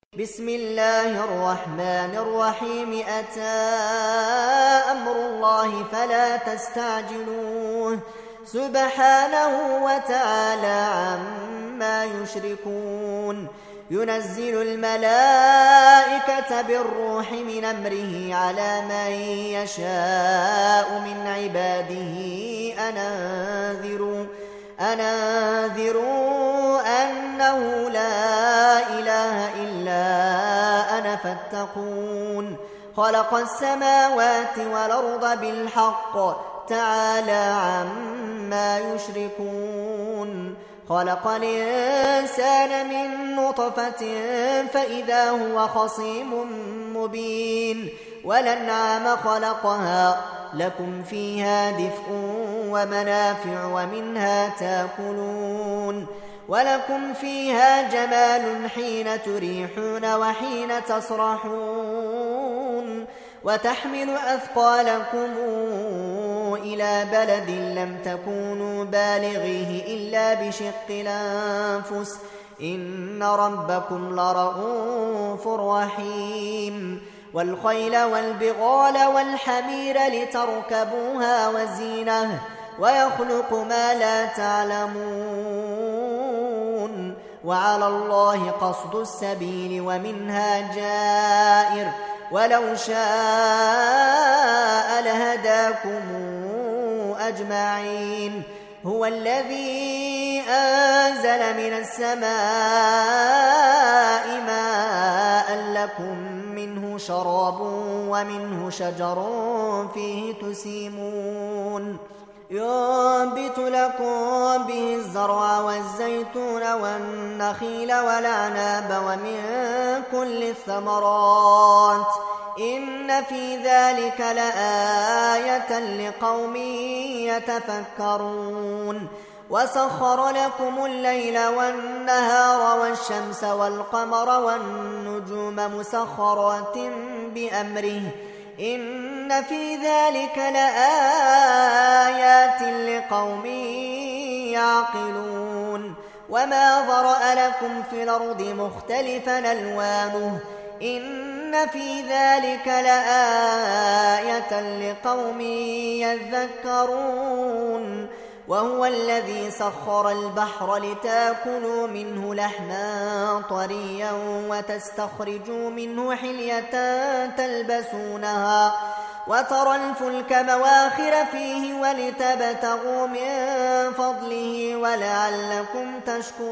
بسم الله الرحمن الرحيم أتى أمر الله فلا تستعجلوه سبحانه وتعالى عما يشركون ينزل الملائكة بالروح من أمره على من يشاء من عباده أن أنذروا أنه لا إله إلا أنا فاتقون خلق السماوات والأرض بالحق تعالى عما يشركون خلق الإنسان من نطفة فإذا هو خصيم مبين والأنعام خلقها لكم فيها دفء ومنافع ومنها تأكلون ولكم فيها جمال حين تريحون وحين تسرحون وتحمل أثقالكم إلى بلد لم تكونوا بالغيه إلا بشق الأنفس إن ربكم لرءوف رحيم والخيل والبغال والحمير لتركبوها وزينة ويخلق ما لا تعلمون وعلى الله قصد السبيل ومنها جائر ولو شاء لهداكم أجمعين هو الذي أنزل من السماء ماء لكم منه شراب ومنه شجر فيه تسيمون ينبت لكم به الزرع والزيتون والنخيل والأعناب ومن كل الثمرات إن في ذلك لآية لقوم يتفكرون وسخر لكم الليل والنهار والشمس والقمر والنجوم مسخرات بأمره إن في ذلك لآيات لقوم يعقلون وما ذرأ لكم في الأرض مختلفا ألوانه إن في ذلك لآية لقوم يذكرون وهو الذي سخر البحر لتاكلوا منه لحما طريا وتستخرجوا منه حلية تلبسونها وترى الفلك مواخر فيه ولتبتغوا من فضله ولعلكم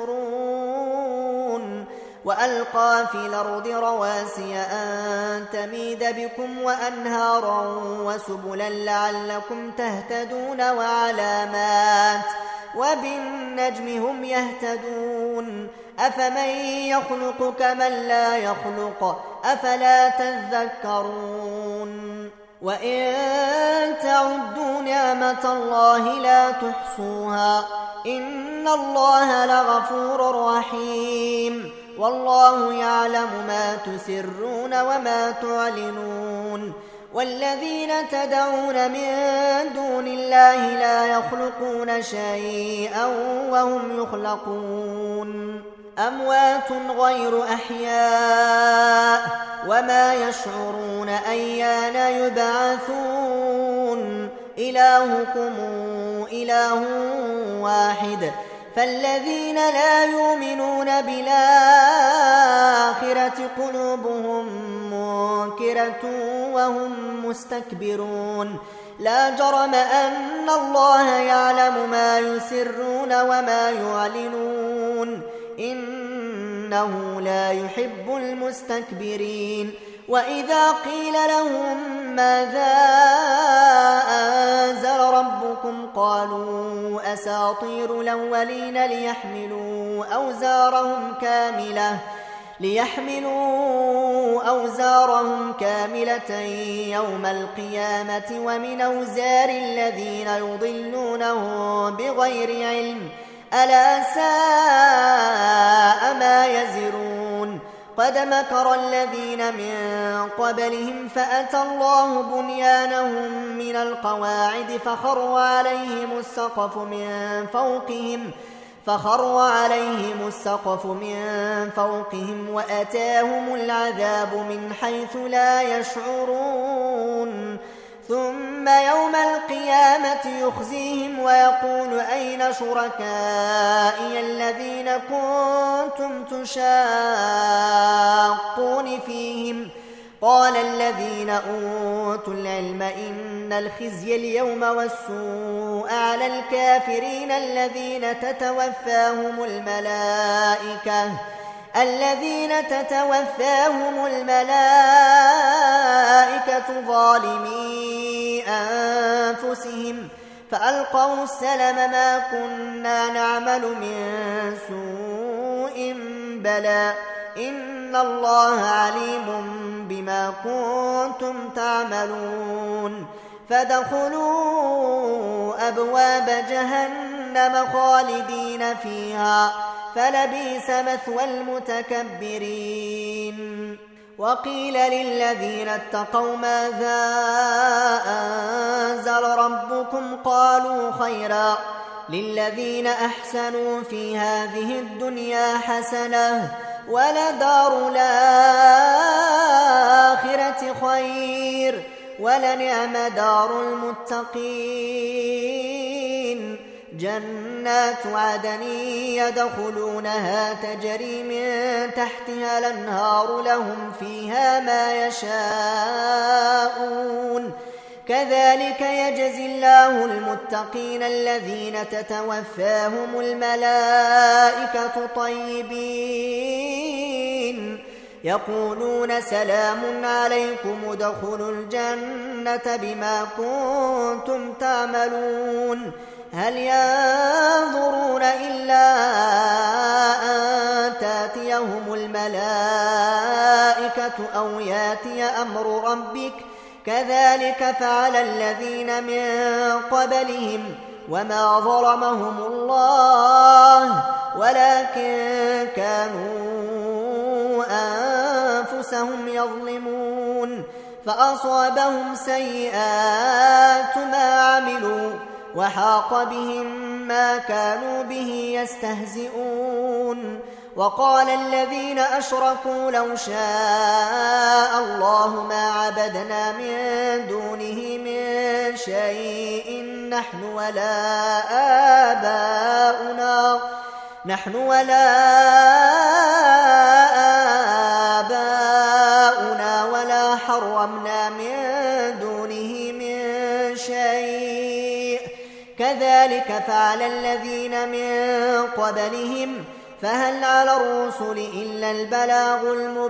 تشكرون وألقى في الأرض رواسي أن تميد بكم وأنهارا وسبلا لعلكم تهتدون وعلامات وبالنجم هم يهتدون أفمن يخلق كمن لا يخلق أفلا تذكرون وإن تعدوا نعمة الله لا تحصوها إن الله لغفور رحيم والله يعلم ما تسرون وما تعلنون والذين تدعون من دون الله لا يخلقون شيئا وهم يخلقون أموات غير أحياء وما يشعرون أيان يبعثون إلهكم إله واحد فالذين لا يؤمنون بالآخرة قلوبهم منكرة وهم مستكبرون لا جرم أن الله يعلم ما يسرون وما يعلنون إنه لا يحب المستكبرين وإذا قيل لهم ماذا أنزل ربكم قالوا أساطير الأولين ليحملوا أوزارهم كاملة يوم القيامة ومن أوزار الذين يضلونهم بغير علم ألا ساء ما يزرون قد مكر الذين من قبلهم فأتى الله بنيانهم من القواعد فخر عليهم السقف من فوقهم فخر عليهم السقف من فوقهم وأتاهم العذاب من حيث لا يشعرون ثم يوم القيامة يخزيهم ويقول أين شركائي الذين كنتم تشاقون فيهم قال الذين أوتوا العلم إن الخزي اليوم والسوء على الكافرين الذين تتوفاهم الملائكة ظالمي أنفسهم فألقوا السلم ما كنا نعمل من سوء بلى إن الله عليم بما كنتم تعملون فادخلوا أبواب جهنم خالدين فيها فلبئس مثوى المتكبرين وقيل للذين اتقوا ماذا أنزل ربكم قالوا خيرا للذين أحسنوا في هذه الدنيا حسنة ولدار الآخرة خير ولنعم دار المتقين جنات عدن يدخلونها تجري من تحتها الأنهار لهم فيها ما يشاءون كذلك يجزي الله المتقين الذين تتوفاهم الملائكة طيبين يقولون سلام عليكم ادخلوا الجنة بما كنتم تعملون هل ينظرون إلا أن تأتيهم الملائكة أو يأتي أمر ربك كذلك فعل الذين من قبلهم وما ظلمهم الله ولكن كانوا أنفسهم يظلمون فأصابهم سيئات ما عملوا وحاق بهم ما كانوا به يستهزئون وقال الذين أشركوا لو شاء الله ما عبدنا من دونه من شيء نحن ولا آباؤنا ولا حرمنا من دونه من شيء كذلك فعل الذين من قبلهم فهل على الرسل إلا البلاغ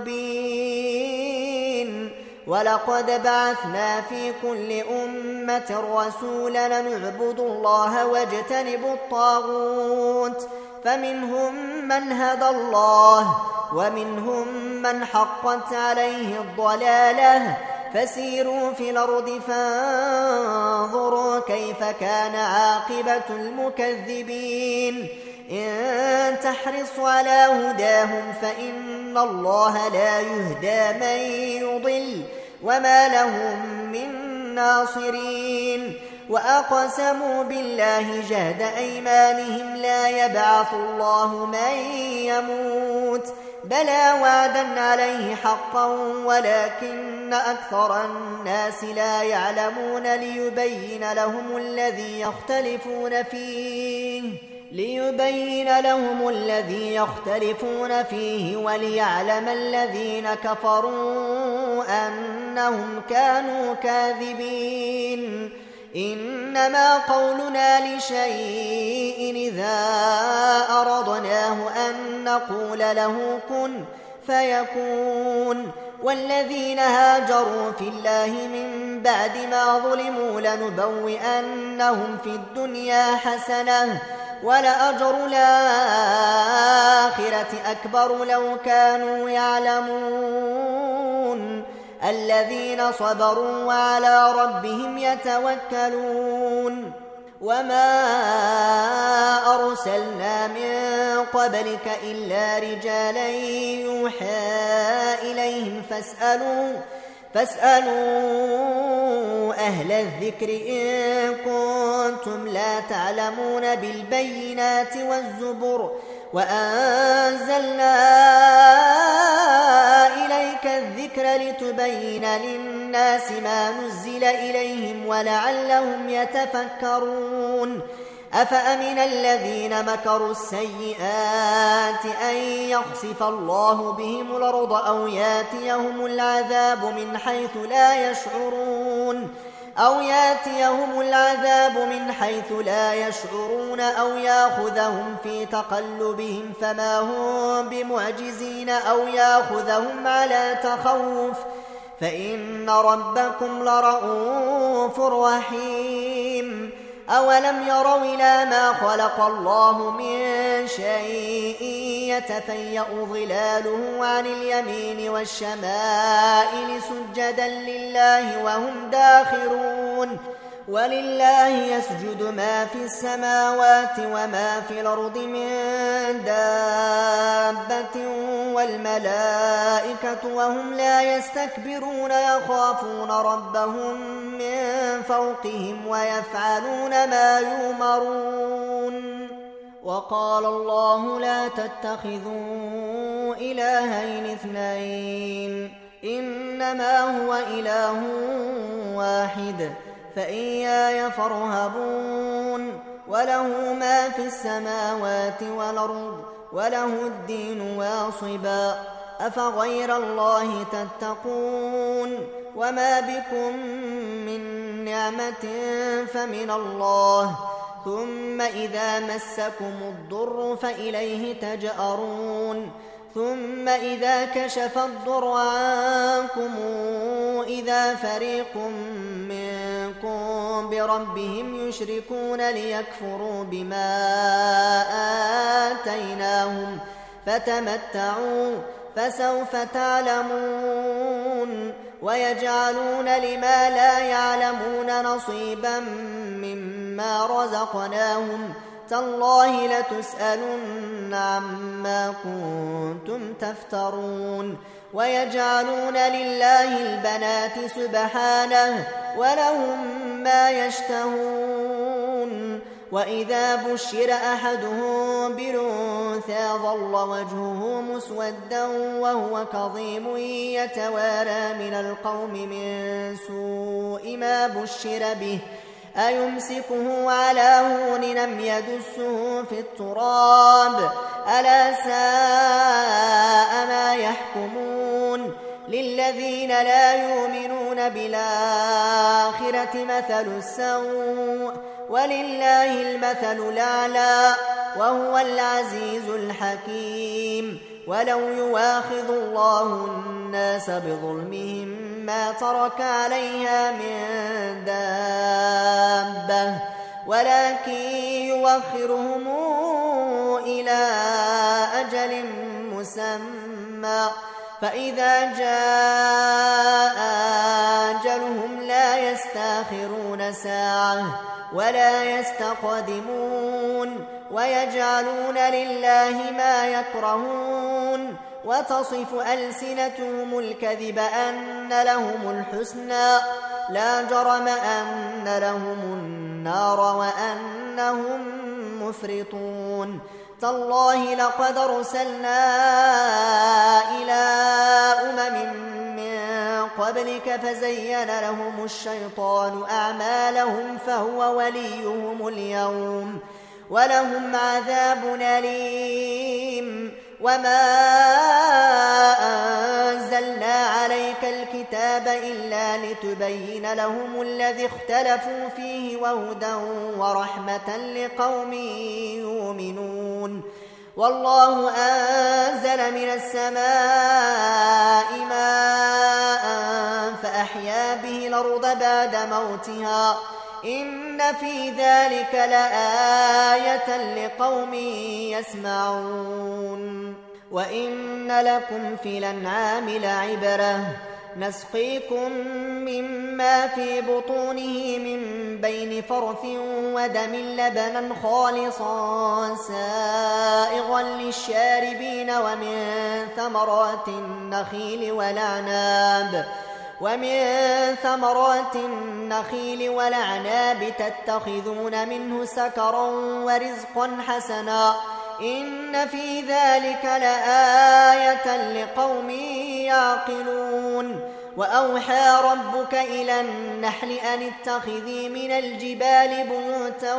المبين ولقد بعثنا في كل أمة رسولا نعبد الله واجتنبوا الطاغوت فمنهم من هدى الله ومنهم من حقت عليه الضلالة فسيروا في الأرض فانظروا كيف كان عاقبة المكذبين إن تحرص على هداهم فإن الله لا يهدى من يضل وما لهم من ناصرين وأقسموا بالله جهد أيمانهم لا يبعث الله من يموت بلى وعدا عليه حقا ولكن أكثر الناس لا يعلمون ليبين لهم الذي يختلفون فيه وليعلم الذين كفروا أنهم كانوا كاذبين إنما قولنا لشيء إذا أردناه أن نقول له كن فيكون والذين هاجروا في الله من بعد ما ظلموا لنبوئنهم في الدنيا حسنة ولأجر الآخرة أكبر لو كانوا يعلمون الذين صبروا وعلى ربهم يتوكلون وما أرسلنا من قبلك إلا رجالا يوحى إليهم فاسألوا أهل الذكر إن كنتم لا تعلمون بالبينات والزبر وأنزلنا إليك الذكر لتبين للناس ما نزل إليهم ولعلهم يتفكرون أفأمن الذين مكروا السيئات أن يخسف الله بهم الأرض أو ياتيهم العذاب من حيث لا يشعرون أو يأخذهم في تقلبهم فما هم بمعجزين أو يأخذهم على تخوف فإن ربكم لرءوف رحيم أولم يروا إلى ما خلق الله من شيء يتفيأ ظلاله عن اليمين والشمائل سجدا لله وهم داخرون ولله يسجد ما في السماوات وما في الأرض من دابة والملائكة وهم لا يستكبرون يخافون ربهم من فوقهم ويفعلون ما يؤمرون وقال الله لا تتخذوا إلهين اثنين إنما هو إله واحد فإياي فارهبون وله ما في السماوات والأرض وله الدين واصبا أفغير الله تتقون وما بكم من نعمة فمن الله ثم إذا مسكم الضر فإليه تجأرون ثم إذا كشف الضر عنكم إذا فريق منكم بربهم يشركون ليكفروا بما آتيناهم فتمتعوا فسوف تعلمون ويجعلون لما لا يعلمون نصيبا مما رزقناهم تالله لتسألن عما كنتم تفترون ويجعلون لله البنات سبحانه ولهم ما يشتهون وإذا بشر أحدهم بالأنثى ظل وجهه مسودا وهو كظيم يتوارى من القوم من سوء ما بشر به أيمسكه على هون أم يدسه في التراب ألا ساء ما يحكمون للذين لا يؤمنون بالآخرة مثل السوء ولله المثل الأعلى وهو العزيز الحكيم ولو يواخذ الله الناس بظلمهم ما ترك عليها من دابة ولكن يوخرهم إلى أجل مسمى فإذا جاء أجلهم لا يستأخرون ساعة ولا يستقدمون ويجعلون لله ما يكرهون وتصف ألسنتهم الكذب أن لهم الحسنى لا جرم أن لهم النار وأنهم مفرطون تالله لقد أرسلنا إلى من قبلك فزين لهم الشيطان أعمالهم فهو وليهم اليوم ولهم عذاب أليم وما أنزلنا عليك الكتاب إلا لتبين لهم الذي اختلفوا فيه وهدى ورحمة لقوم يؤمنون والله أنزل من السماء ماء فأحيا به الأرض بعد موتها إن في ذلك لآية لقوم يسمعون وإن لكم في الأنعام لعبرة نسقيكم مما في بطونه من بين فرث ودم لبنا خالصا سائغا للشاربين ومن ثمرات النخيل والأعناب ومن ثمرات النخيل والأعناب تتخذون منه سكرا ورزقا حسنا إن في ذلك لآية لقوم يعقلون وأوحى ربك إلى النحل أن اتخذي من الجبال بيوتا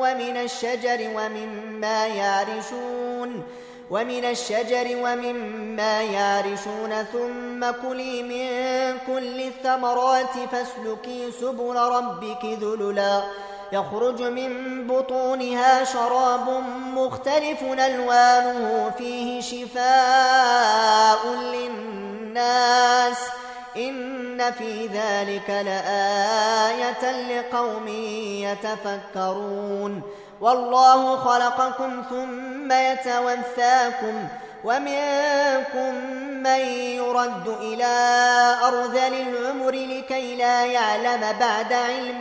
ومن الشجر ومما يعرشون ثم كلي من كل الثمرات فاسلكي سبل ربك ذللا يخرج من بطونها شراب مختلف ألوانه فيه شفاء للناس إن في ذلك لآية لقوم يتفكرون والله خلقكم ثم يتوفاكم ومنكم من يرد إلى أرذل العمر لكي لا يعلم بعد علم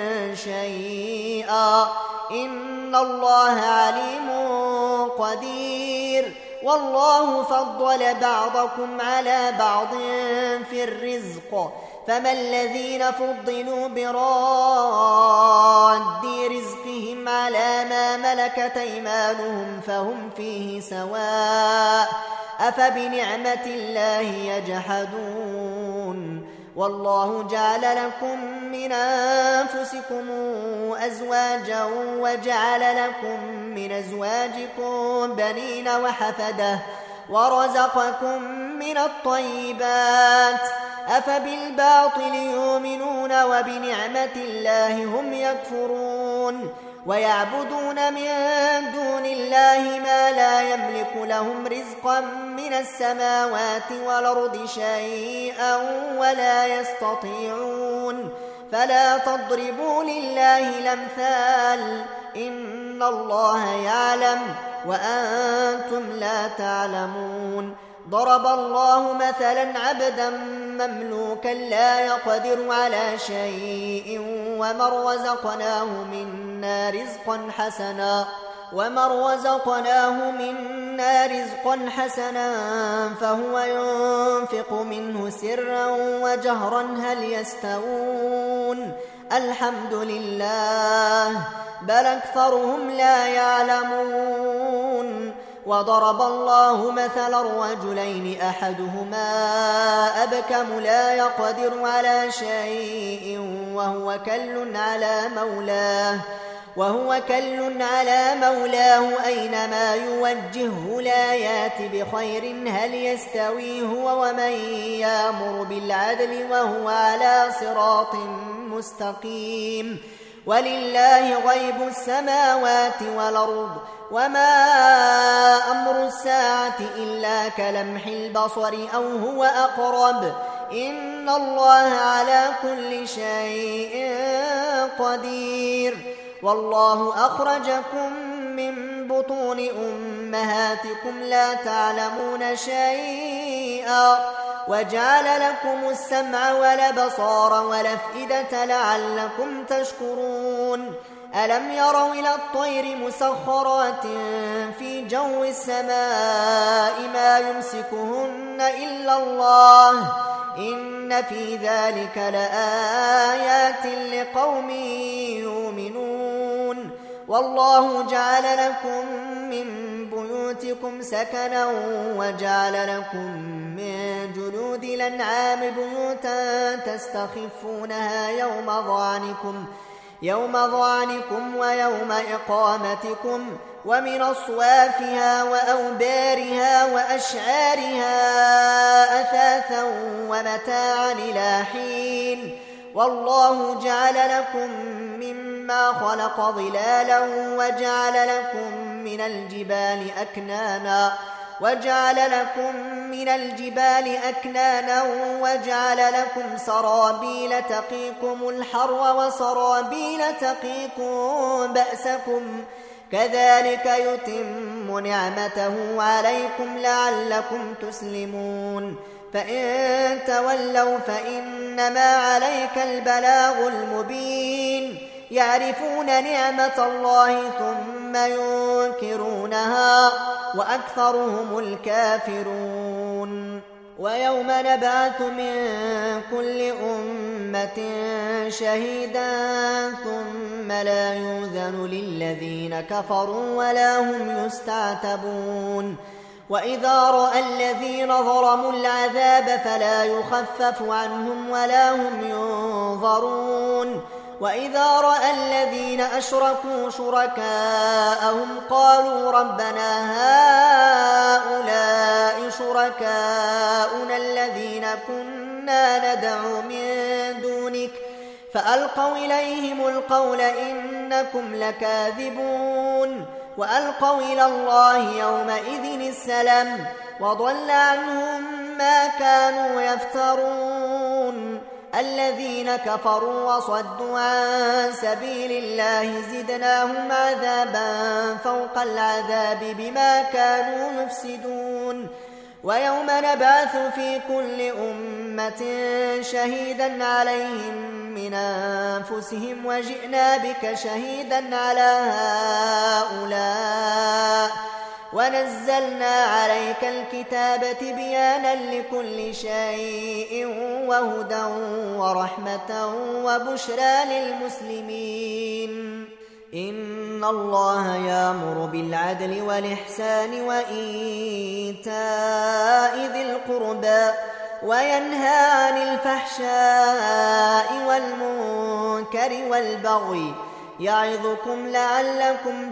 شيئا إن الله عليم قدير والله فضل بعضكم على بعض في الرزق فما الذين فضلوا براد رزقهم على ما ملكت أيمانهم فهم فيه سواء أفبنعمة الله يجحدون والله جعل لكم من أنفسكم أزواجا وجعل لكم من أزواجكم بنين وحفدة ورزقكم من الطيبات أفبالباطل يؤمنون وبنعمة الله هم يكفرون ويعبدون من دون الله ما لا يملك لهم رزقا من السماوات والأرض شيئا ولا يستطيعون فلا تضربوا لله الأمثال إن الله يعلم وأنتم لا تعلمون ضرب الله مثلا عبدا مملوكا لا يقدر على شيء ومن رزقناه منا رزقا حسنا فهو ينفق منه سرا وجهرا هل يستوون الحمد لله بل أكثرهم لا يعلمون وضرب الله مثلا رجلين أحدهما أبكم لا يقدر على شيء وهو كل على مولاه أينما يوجهه لا يات بخير هل يستوي هو ومن يأمر بالعدل وهو على صراط مستقيم ولله غيب السماوات والأرض وما أمر الساعة إلا كلمح البصر أو هو أقرب إن الله على كل شيء قدير والله أخرجكم من بطون أمهاتكم لا تعلمون شيئا وجعل لكم السمع والأبصار والأفئدة لعلكم تشكرون ألم يروا إلى الطير مسخرات في جو السماء ما يمسكهن إلا الله إن في ذلك لآيات لقوم يؤمنون والله جعل لكم من بيوتكم سكنا وجعل لكم من جلود الأنعام بيوتا تستخفونها يوم ظعنكم ويوم إقامتكم ومن أصوافها وأوبارها وأشعارها أثاثا ومتاعا إلى حين والله جعل لكم مما خلق ظلالا وجعل لكم من الجبال أكنانا وجعل لكم سرابيل تقيكم الحر وسرابيل تقيكم بأسكم كذلك يتم نعمته عليكم لعلكم تسلمون فإن تولوا فإنما عليك البلاغ المبين يعرفون نعمة الله ثم ينكرونها وأكثرهم الكافرون ويوم نبعث من كل أمة شهيدا ثم لا يؤذن للذين كفروا ولا هم يستعتبون وإذا رأى الذين ظلموا العذاب فلا يخفف عنهم ولا هم ينظرون وإذا رأى الذين أشركوا شركاءهم قالوا ربنا هؤلاء شركاؤنا الذين كنا ندعو من دونك فألقوا إليهم القول إنكم لكاذبون وألقوا إلى الله يومئذ السلام وضل عنهم ما كانوا يفترون الذين كفروا وصدوا عن سبيل الله زدناهم عذابا فوق العذاب بما كانوا يفسدون ويوم نبعث في كل أمة شهيدا عليهم من أنفسهم وجئنا بك شهيدا على هؤلاء ونزلنا عليك الكتاب تبيانا لكل شيء وهدى ورحمة وبشرى للمسلمين إن الله يأمر بالعدل والإحسان وإيتاء ذي القربى وينهى عن الفحشاء والمنكر والبغي يعظكم لعلكم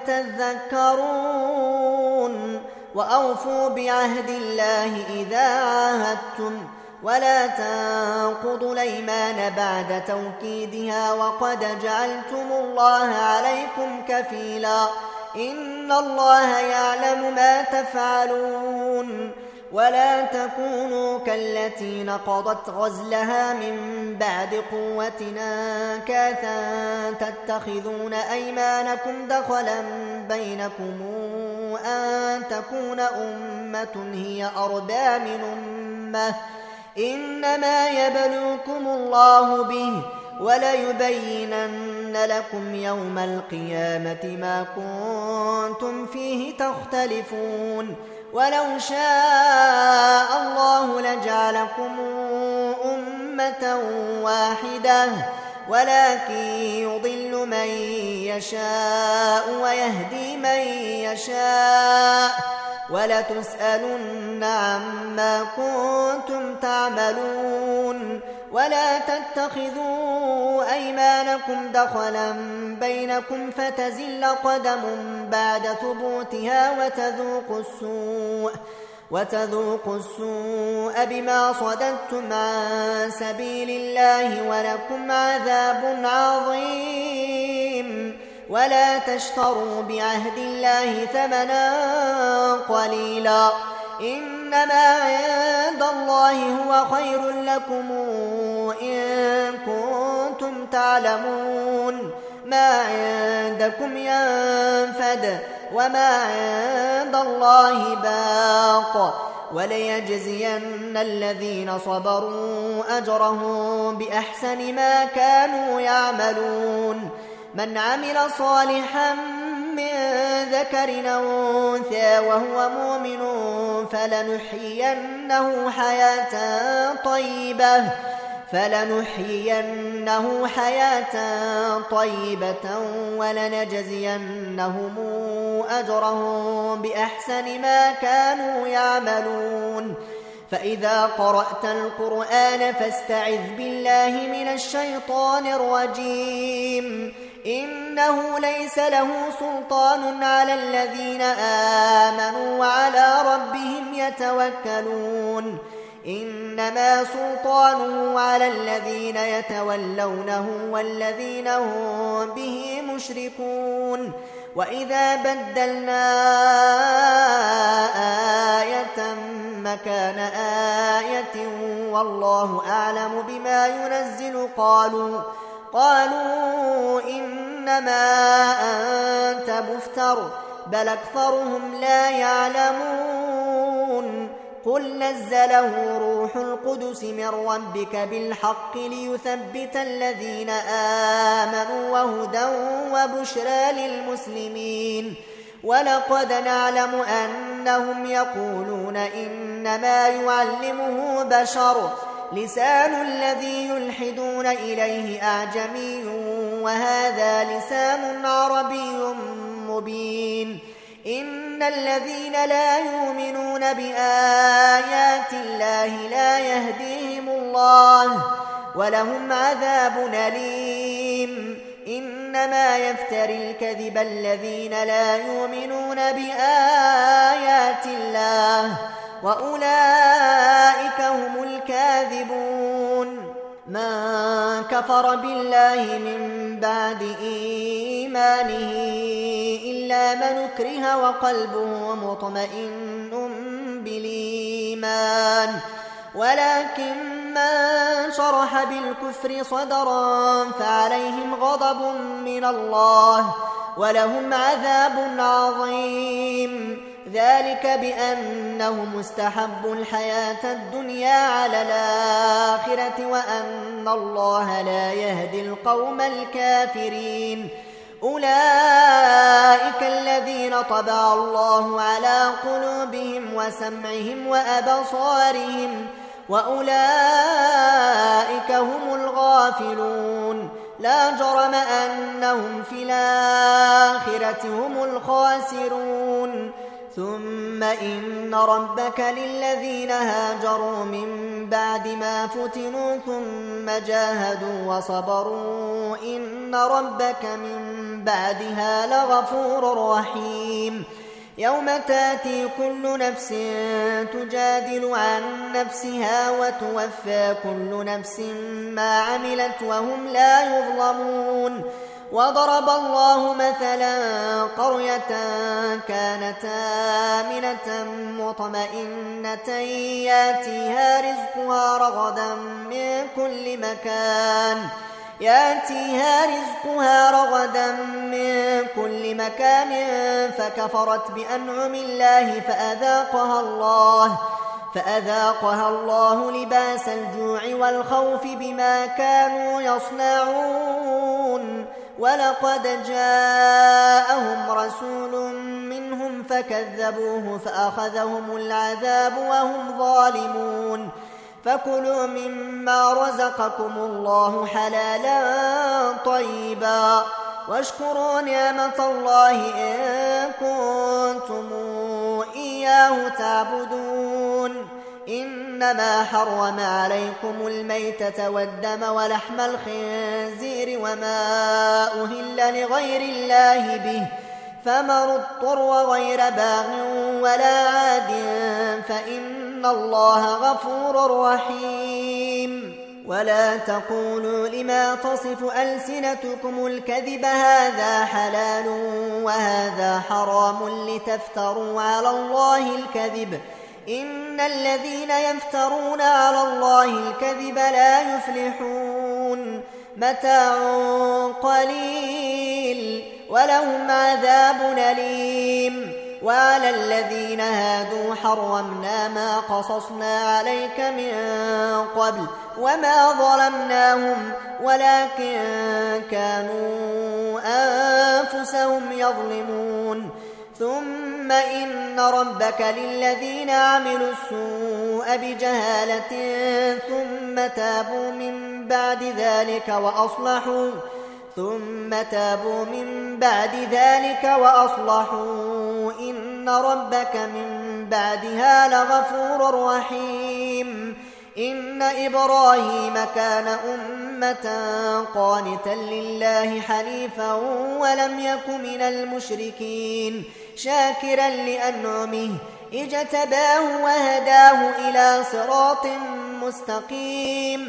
تذكرون وأوفوا بعهد الله إذا عاهدتم ولا تنقضوا الأيمان بعد توكيدها وقد جعلتم الله عليكم كفيلا إن الله يعلم ما تفعلون ولا تكونوا كالتي نقضت غزلها من بعد قوة أنكاثا تتخذون أيمانكم دخلا بينكم أن تكون أمة هي أربى من أمة إنما يبلوكم الله به وليبينن لكم يوم القيامة ما كنتم فيه تختلفون ولو شاء الله لجعلكم أمة واحدة ولكن يضل من يشاء ويهدي من يشاء ولتسألن عما كنتم تعملون ولا تتخذوا أيمانكم دخلا بينكم فتزل قدم بعد ثبوتها وتذوقوا السوء بما صددتم عن سبيل الله ولكم عذاب عظيم ولا تشتروا بعهد الله ثمنا قليلا إنما عند الله هو خير لكم إن كنتم تعلمون ما عندكم ينفد وما عند الله باق وليجزين الذين صبروا أجرهم بأحسن ما كانوا يعملون من عمل صالحا من ذكر أو أنثى وهو مؤمن فلنحيينه حياة طيبة ولنجزينهم أجرهم بأحسن ما كانوا يعملون فإذا قرأت القرآن فاستعذ بالله من الشيطان الرجيم إنه ليس له سلطان على الذين آمنوا وعلى ربهم يتوكلون إنما سلطانه على الذين يتولونه والذين هم به مشركون وإذا بدلنا آية مكان آية والله أعلم بما ينزل قالوا إنما أنت مفتر بل أكثرهم لا يعلمون قل نزله روح القدس من ربك بالحق ليثبت الذين آمنوا وهدى وبشرى للمسلمين ولقد نعلم أن أنهم يقولون إنما يعلمه بشر لسان الذي يلحدون إليه أعجمي وهذا لسان عربي مبين إن الذين لا يؤمنون بآيات الله لا يهديهم الله ولهم عذاب أليم إنما يفتري الكذب الذين لا يؤمنون بآيات الله وأولئك هم الكاذبون من كفر بالله من بعد إيمانه إلا من أكره وقلبه مطمئن بالإيمان ولكن من شرح بالكفر صدرا فعليهم غضب من الله ولهم عذاب عظيم ذلك بأنهم استحبوا الحياة الدنيا على الآخرة وأن الله لا يهدي القوم الكافرين أولئك الذين طبع الله على قلوبهم وسمعهم وأبصارهم وأولئك هم الغافلون لا جرم أنهم في الآخرة هم الخاسرون ثم إن ربك للذين هاجروا من بعد ما فتنوا ثم جاهدوا وصبروا إن ربك من بعدها لغفور رحيم يوم تاتي كل نفس تجادل عن نفسها وتوفى كل نفس ما عملت وهم لا يظلمون وضرب الله مثلا قرية كانت آمنة مطمئنة ياتيها رزقها رغدا من كل مكان فكفرت بأنعم الله فأذاقها الله لباس الجوع والخوف بما كانوا يصنعون ولقد جاءهم رسول منهم فكذبوه فأخذهم العذاب وهم ظالمون فكلوا مما رزقكم الله حلالا طيبا واشكروا نعمة الله إن كنتم إياه تعبدون إنما حرم عليكم الميتة والدم ولحم الخنزير وما أهل لغير الله به فمن اضطر غير باغ ولا عاد فإن الله غفور رحيم ولا تقولوا لما تصف ألسنتكم الكذب هذا حلال وهذا حرام لتفتروا على الله الكذب إن الذين يفترون على الله الكذب لا يفلحون متاع قليل ولهم عذاب أليم وعلى الذين هادوا حرمنا ما قصصنا عليك من قبل وما ظلمناهم ولكن كانوا أنفسهم يظلمون ثم إن ربك للذين عملوا السوء بجهالة ثم تابوا من بعد ذلك وأصلحوا إن ربك من بعدها لغفور رحيم إن إبراهيم كان أمة قانتا لله حنيفا ولم يك من المشركين شاكرا لأنعمه اجتباه وهداه إلى صراط مستقيم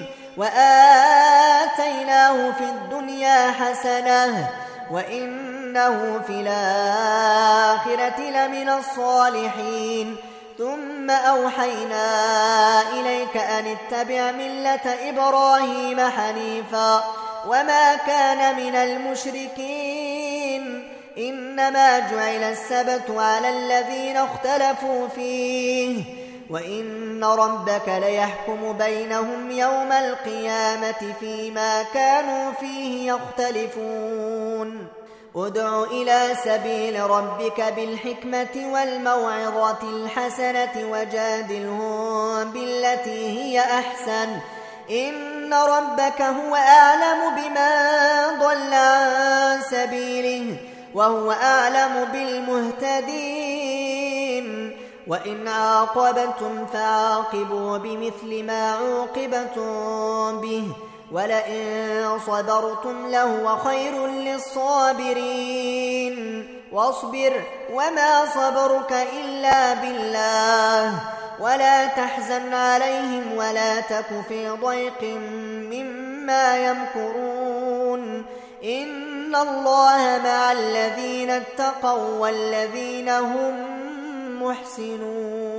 وآتيناه في الدنيا حسنة وإنه في الآخرة لمن الصالحين ثم أوحينا إليك أن اتبع ملة إبراهيم حنيفا وما كان من المشركين إنما جعل السبت على الذين اختلفوا فيه وإن ربك ليحكم بينهم يوم القيامة فيما كانوا فيه يختلفون ادع إلى سبيل ربك بالحكمة والموعظة الحسنة وجادلهم بالتي هي أحسن إن ربك هو أعلم بمن ضل عن سبيله وهو أعلم بالمهتدين وإن عاقبتم فعاقبوا بمثل ما عوقبتم به ولئن صبرتم لهو خير للصابرين واصبر وما صبرك إلا بالله ولا تحزن عليهم ولا تك في ضيق مما يمكرون إن الله مع الذين اتقوا والذين هم محسنون